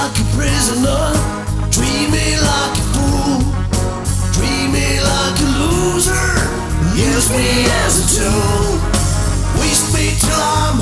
like a prisoner, treat me like a fool, treat me like a loser, use me as a tool. Waste me till I'm